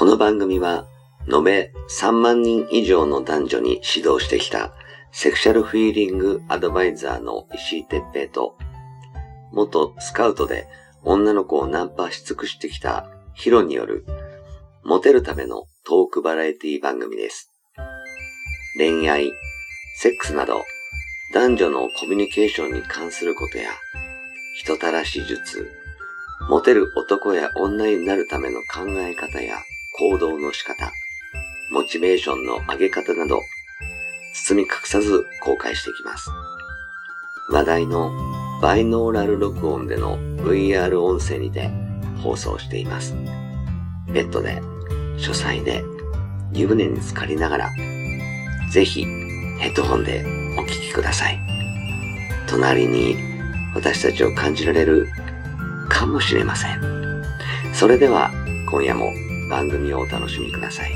の番組は延べ3万人以上の男女に指導してきたセクシャルフィーリングアドバイザーの石井哲平と、元スカウトで女の子をナンパし尽くしてきたヒロによるモテるためのトークバラエティ番組です。恋愛、セックスなど男女のコミュニケーションに関することや人たらし術、モテる男や女になるための考え方や行動の仕方、モチベーションの上げ方など包み隠さず公開していきます。話題のバイノーラル録音での VR 音声にて放送しています。ベッドで、書斎で、湯船に浸かりながら、ぜひヘッドホンでお聞きください。隣に私たちを感じられるかもしれません。それでは今夜も番組をお楽しみください。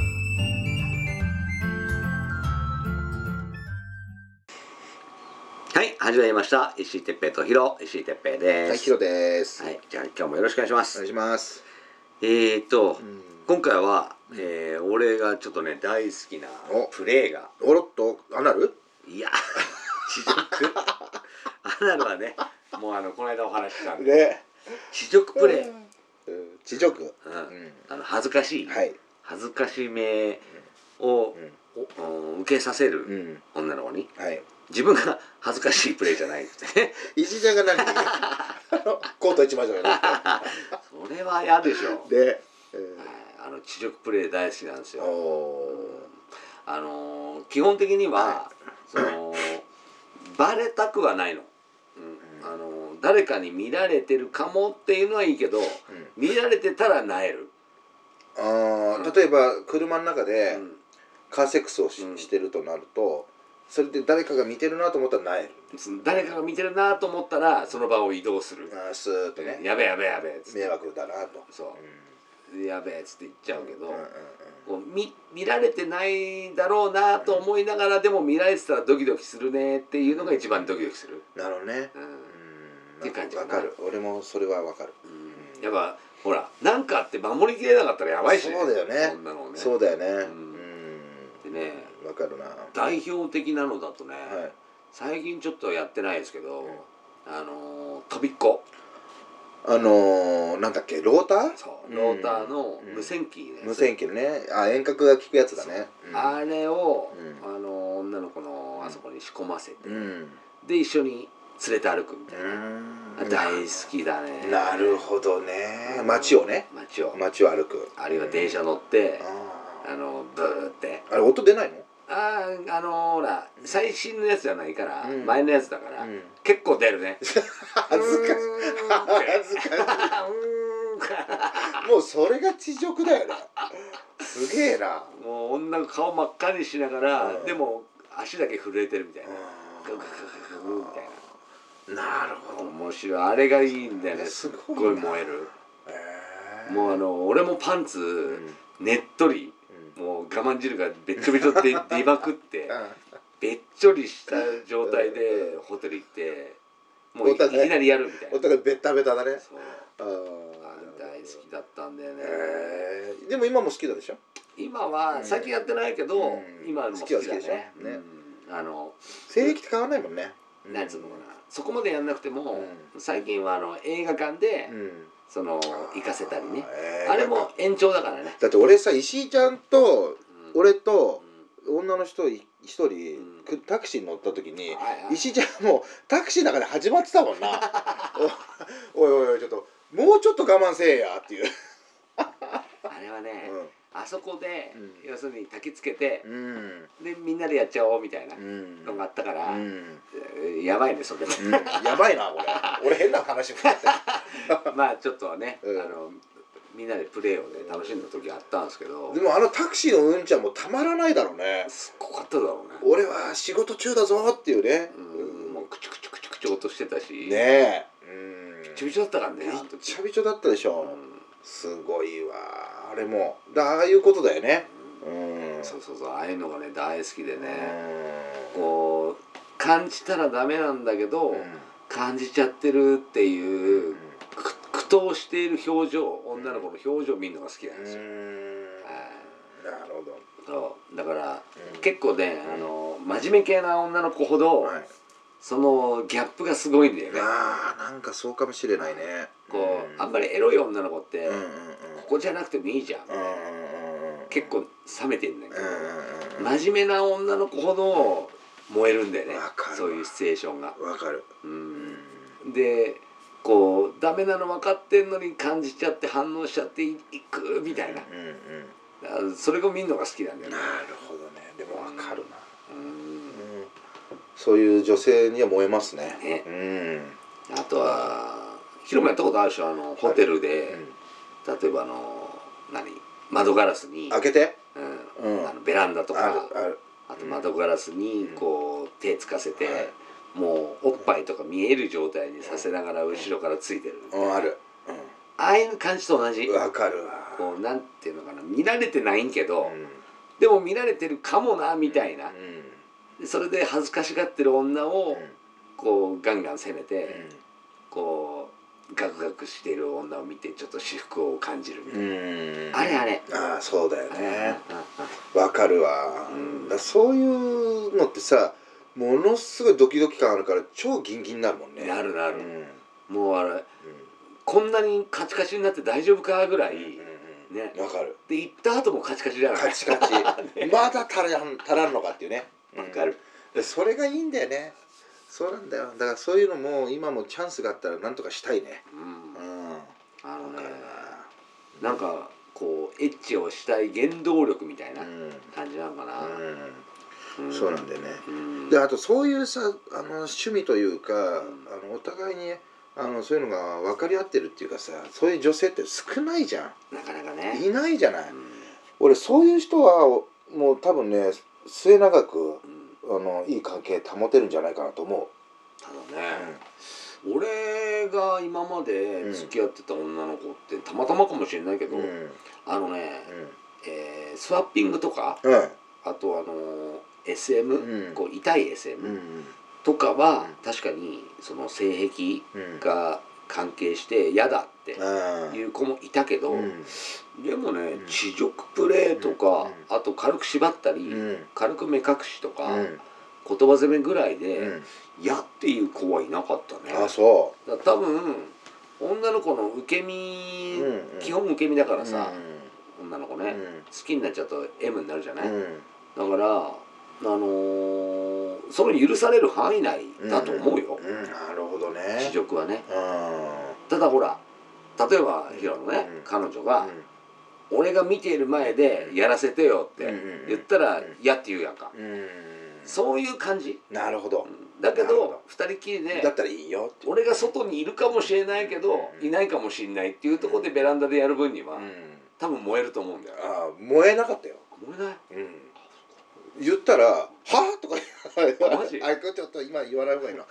はい、始まりました。石井哲平とヒロ、石井哲平です。 はい、ヒロです。 はい、じゃあ今日もよろしくお願いします。 お願いします。 今回は、俺がちょっとね大好きなプレーが、 おろっとアナル？ いや、地獄アナルはね、もうこの間お話ししたんで、 ね、 地獄プレー、 地獄、 恥ずかしい、 はい、 恥ずかしめを、受けさせる女の子に、 はい、 自分が恥ずかしいプレーじゃないって石井ちゃんが何コート一枚じゃないそれは嫌でしょで、 地獄プレー大好きなんですよ。基本的には、バレたくはないの、誰かに見られてるかもっていうのはいいけど、見られてたらなえる。 例えば車の中でカーセックスをしてるとなると、それで誰かが見てるなと思ったらなえる。 誰かが見てるなと思ったらその場を移動する。 スーッとね、 やべえやべえやべえっつって、 迷惑だなと、 そう、やべえっつって言っちゃうけど、こう見られてないだろうなと思いながら、でも見られてたらドキドキするねっていうのが一番ドキドキする。 なるほどね。 っていう感じわかる。俺もそれはわかる。 やっぱほら、なんかあって守りきれなかったらやばいしね。 そうだよね。 そんなのね。 そうだよね。 でね、 わかるな。 代表的なのだとね、最近ちょっとやってないですけど、飛びっこ。 なんだっけ、ローター？ そう、ローターの無線機ね。 無線機のね、遠隔が効くやつだね。 あれを女の子のあそこに仕込ませて、で一緒に連れて歩くみたいな。大好きだね。 なるほどね。街をね。街を歩く。 あるいは電車乗って、ブーって。 あれ音出ないの？ ほら、最新のやつじゃないから、前のやつだから、結構出るね。 恥ずかしい。もうそれが地獄だよな。すげえな。 もう女の顔真っ赤にしながら、でも足だけ震えてるみたいな。グググググみたいな。 なるほど。 面白い。あれがいいんだよね。すっごい燃える。もう俺もパンツねっとり、もう我慢汁がべっちょべちょって出まくってべっちょりした状態でホテル行って、もういきなりやるみたいな。 お互いベタベタだね。 そう、大好きだったんだよね。 でも今も好きだでしょ？ 今は最近やってないけど、今も好きだね。 性癖って変わらないもんね。 なんつうのかな、そこまでやんなくても最近は映画館で行かせたりね。あれも延長だからね。 だって俺さ、石井ちゃんと俺と女の人一人タクシーに乗った時に、石井ちゃんもうタクシーの中で始まってたもんな。おいおい、ちょっともうちょっと我慢せえやっていう。 あれはね、あそこで要するに焚きつけて、でみんなでやっちゃおうみたいなのがあったから、やばいねそれ。 やばいな俺変な話振ってまあちょっとね、みんなでプレーをね楽しんだ時あったんですけど、 でもタクシーのうんちゃんもたまらないだろうね。 すっごかっただろうね。 俺は仕事中だぞっていうね。 もうクチュクチュクチュクチュ音してたしねえ、びちょびちょだったからね。 びちょびちょだったでしょ。すごいわあれも。ああいうことだよね。 そうああいうのがね大好きでね、こう感じたらダメなんだけど感じちゃってるっていう苦闘している表情、女の子の表情を見るのが好きなんですよ。 なるほど。 そうだから、結構ね、真面目系な女の子ほど、そのギャップがすごいんだよね。 なんかそうかもしれないね。 こうあんまりエロい女の子って、ここじゃなくてもいいじゃん、結構冷めてんだけど、真面目な女の子ほど燃えるんだよね、そういうシチュエーションが。 わかる。 でこうダメなの分かってんのに感じちゃって反応しちゃっていくみたいな、それが見るのが好きなんだよね。 なるほどね。でも分かるな。そういう女性には燃えますね。 あとはヒロもやったことあるでしょ、ホテルで、例えば窓ガラスに開けて、 ベランダとか、 あと窓ガラスにこう手つかせて、もうおっぱいとか見える状態にさせながら後ろからついてる、 ある。 ああいう感じと同じ。 わかるわ。 こうなんていうのかな、見られてないんけど、でも見られてるかもなみたいな、それで恥ずかしがってる女をこうガンガン攻めて、こうガクガクしている女を見てちょっと私服を感じるみたいな、あれあれ。 そうだよね。わかるわ。そういうのってさ、ものすごいドキドキ感あるから超ギンギンになるもんね。 なる。もうあれ、こんなにカチカチになって大丈夫かぐらいね。 わかる。 で行った後もカチカチじゃない。 カチカチ。まだ足らんのかっていうね。 わかる。 それがいいんだよね。そうなんだよ。だからそういうのも今もチャンスがあったらなんとかしたいね。 なんかこうエッチをしたい原動力みたいな感じなのかな。 そうなんだよね。であとそういうさ趣味というかお互いにそういうのが分かり合ってるっていうかさ、そういう女性って少ないじゃん。 なかなかね。 いないじゃない。俺そういう人はもう多分ね末永くいい関係保てるんじゃないかなと思う。 ただね、俺が今まで付き合ってた女の子ってたまたまかもしれないけど、スワッピングとか、あとSM、こう痛い SM とかは確かにその性癖が関係して嫌だっていう子もいたけど、でもね地辱プレイとか、あと軽く縛ったり軽く目隠しとか言葉攻めぐらいで嫌っていう子はいなかったね。 そう。 だから多分女の子の受け身、基本受け身だからさ、女の子ね、好きになっちゃうと M になるじゃない。だからその許される範囲内だと思うよ。 なるほどね。 地辱はね。ただほら、例えばヒロのね、彼女が俺が見ている前でやらせてよって言ったら嫌って言うやんか。そういう感じ。 なるほど。 だけど二人きりでだったらいいよって。 俺が外にいるかもしれないけどいないかもしれないっていうところでベランダでやる分には多分燃えると思うんだよ。 燃えなかったよ。 燃えない。 言ったらはぁとかマジ？ これちょっと今言わない方がいいな。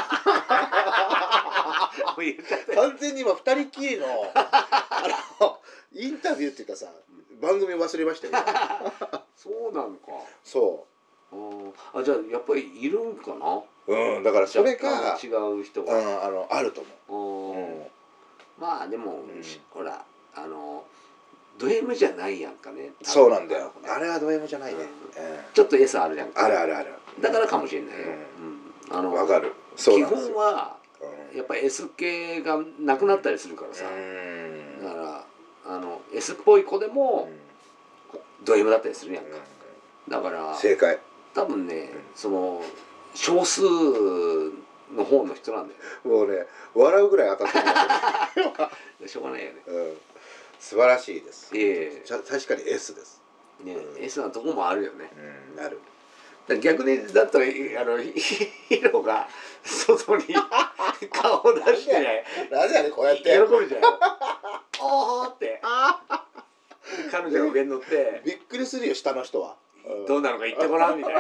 言っちゃった。 完全に今二人きりのインタビューっていうかさ、番組忘れましたよ。 そうなのか。 そう。 じゃあやっぱりいるんかな。 だからそれが違う人があると思う。まあでもほらド M じゃないやんかね。 そうなんだよ。あれはド M じゃないね。 ちょっと S あるじゃんか。 あるあるある。 だからかもしれないよ。 わかる。 基本はやっぱり S 系がなくなったりするからさ。だからS っぽい子でもド M だったりするやんか。だから正解。 多分ねその少数の方の人なんだよ。 もうね笑うぐらい当たってる。しょうがないよね。 素晴らしいです。確かに S です。 ね S なとこもあるよね。 なる。 逆にだったらヒロが外に顔を出してね。 なぜあれこうやって喜ぶじゃん。おーって。彼女が上に乗ってびっくりするよ下の人は。 どうなのか言ってごらんみたいな。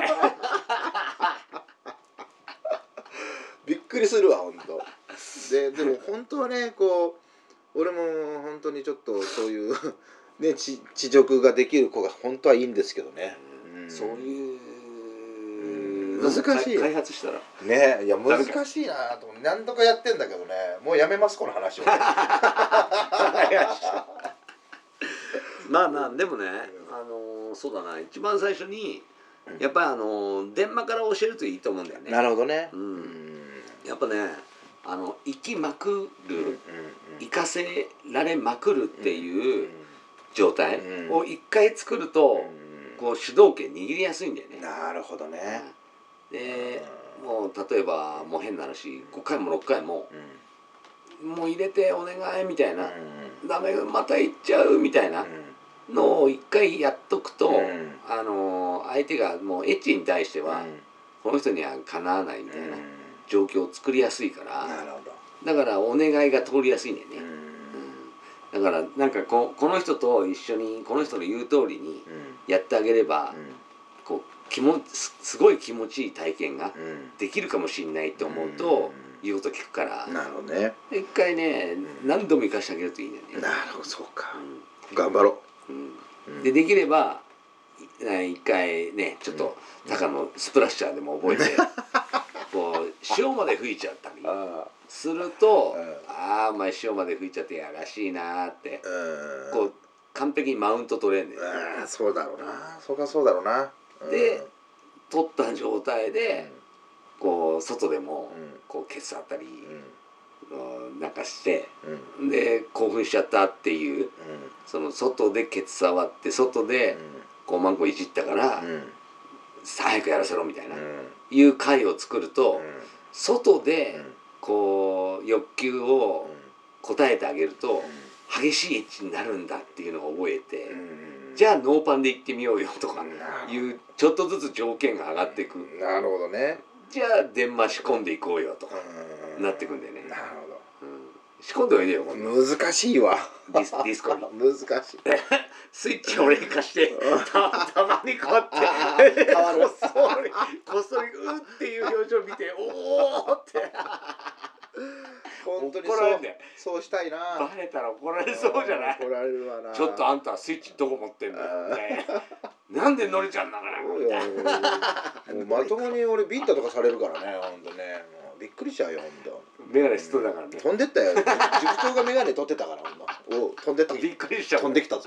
びっくりするわ本当。でも本当はねこう俺も本当にちょっとそういうね地辱ができる子が本当はいいんですけどね。 そういう難しい。 開発したらねいや難しいなと思って何とかやってんだけどねもうやめますこの話を。まあでもねそうだな、一番最初にやっぱり電話から教えるといいと思うんだよね。 なるほどね。 やっぱね生きまくる、生かせられまくるっていう状態を一回作ると、こう主導権握りやすいんだよね。 なるほどね。 でもう例えばもう変な話5回も6回も、もう入れてお願いみたいな、ダメまた行っちゃうみたいなのを一回やっとくと、相手がもうエッチに対しては、この人にはかなわないみたいな状況を作りやすいから、だからお願いが通りやすいんだよね。だからなんかこの人と一緒にこの人の言う通りにやってあげれば、こうすごい気持ちいい体験ができるかもしれないと思うと、言うこと聞くから。 なるほどね。 一回ね何度も生かしてあげるといいんだよね。 なるほど、そうか。頑張ろう。できれば一回ねちょっと高のスプラッシャーでも覚えてこう潮まで吹いちゃったりすると、ああお前潮まで吹いちゃってやらしいなーってこう完璧にマウント取れんねん。 そうだろうな。そうか、そうだろうな。 で取った状態でこう外でもこうケツあったりなんかして、で興奮しちゃったっていう、その外でケツ触って外でこうマンコいじったから、早くやらせろみたいな、いう回を作ると、外でこう欲求を答えてあげると、激しいエッチになるんだっていうのを覚えて、じゃあノーパンで行ってみようよとかいうちょっとずつ条件が上がっていく。 なるほどね。 じゃあ電話仕込んでいこうよとかなってくんだよね。 なるほど。 仕込んでおいでよ。 難しいわ。 ディスコに難しい。 スイッチを俺に貸してたまにこうやってこっそりうっていう表情見ておおって本当に怒られるんだよ。 そうしたいな。 バレたら怒られそうじゃない。 怒られるわな。 ちょっとあんたスイッチどこ持ってんだよみたいな。なんで乗れちゃうんだからもうまともに俺ビンタとかされるからね、本当ね。びっくりしちゃうよ、本当。 メガネしとだからね。 飛んでったよ。塾長がメガネ取ってたから、お飛んでった。 びっくりしちゃう。 飛んできたぞ。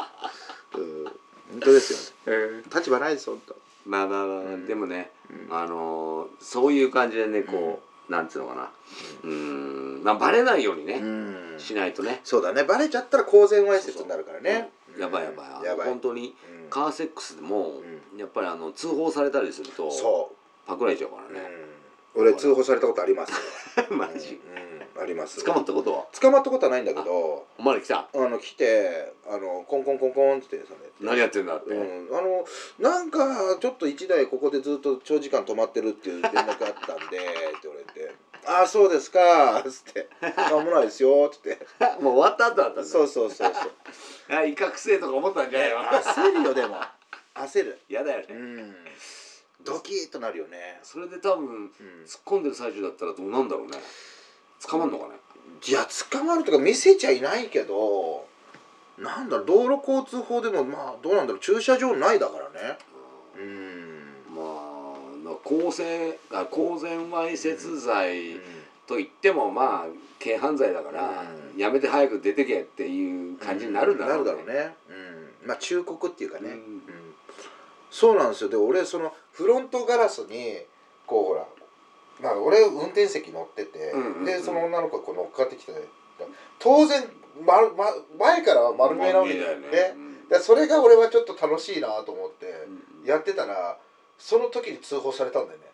本当ですよ。立場ないです、本当。 まあでもね、そういう感じでね、こうなんつうのかな、バレないようにねしないとね。 そうだね、バレちゃったら公然わいせつになるからね。 やばい。本当にカーセックスでもやっぱり通報されたりするとパクられちゃうからね。 俺通報されたことあります。 マジ？ あります。 捕まったことは？ 捕まったことはないんだけど。 お前ら来た？ 来てコンコンコンコンって何やってんだって。 なんかちょっと1台ここでずっと長時間止まってるっていう連絡あったんでって言われて。ああそうですかつって「なんもないですよ」つってもう終わった後だったんだ。 そう威嚇せえとか思ったんじゃないの。 焦るよ。でも焦る。 やだよね。 ドキッとなるよね。 それで多分突っ込んでる最中だったらどうなんだろうね。捕まんのかね。 いや捕まるとか見せちゃいないけど、なんだろう、道路交通法でもまあどうなんだろう、駐車場ないだからね。 まあ公然わいせつ罪といってもまあ軽犯罪だからやめて早く出てけっていう感じになるんだろうね。 なるだろうね。まあ忠告っていうかね。そうなんですよ。で俺そのフロントガラスにこうほら、まあ俺運転席乗ってて、でその女の子がこう乗っかってきて、当然前から丸見えなわけだよね。でそれが俺はちょっと楽しいなと思ってやってたら、その時に通報されたんだよね。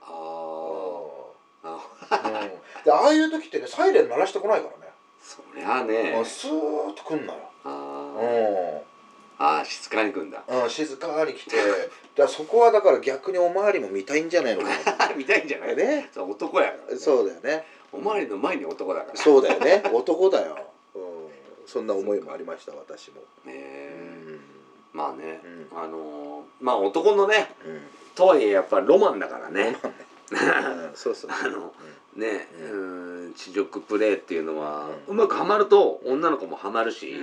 でああいう時ってねサイレン鳴らしてこないからね。 そりゃあねスーッと来んのよ。 静かに来んだ。 静かに来て、そこはだから逆におまわりも見たいんじゃないのかな。 見たいんじゃないね。 男やから。 そうだよね。 おまわりの前に男だから。 そうだよね。男だよ。そんな思いもありました私も。 まあね、まあ男のね、とはいえやっぱロマンだからね。 そうね、地辱プレーっていうのはうまくはまると女の子もはまるし、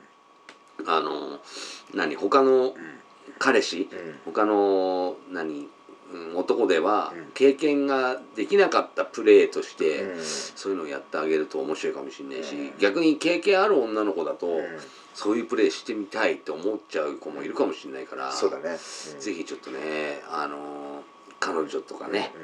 他の彼氏、他の男では経験ができなかったプレーとしてそういうのをやってあげると面白いかもしれないし、逆に経験ある女の子だとそういうプレーしてみたいって思っちゃう子もいるかもしれないから、 そうだね、 ぜひちょっとね彼女とかね、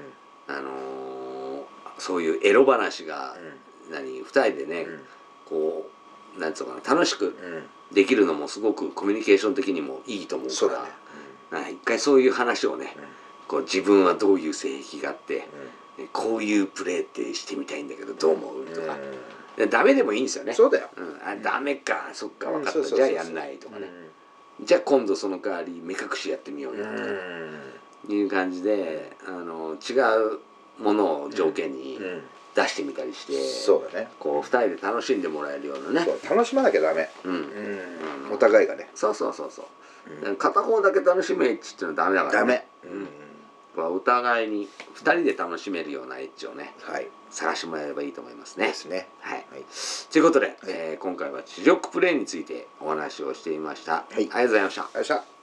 そういうエロ話が、2人でね、こうなんつうのかな、楽しくできるのもすごくコミュニケーション的にもいいと思うから、 そうだね、 一回そういう話をね、こう自分はどういう性癖があって、こういうプレーってしてみたいんだけどどう思うとか、ダメでもいいんですよね。 そうだよ、 ダメか、そっか、分かった、じゃあやんないとかね、じゃあ今度その代わり目隠しやってみようよという感じで、違うものを条件に出してみたりして、 そうだね、 こう2人で楽しんでもらえるようなね、 楽しまなきゃダメ、お互いがね、 そう片方だけ楽しめエッチっていうのはダメだからね、お互いに2人で楽しめるようなエッチをね、探してもらえればいいと思いますね。 ですね。 ということで、今回は地獄プレイについてお話をしていました。ありがとうございました。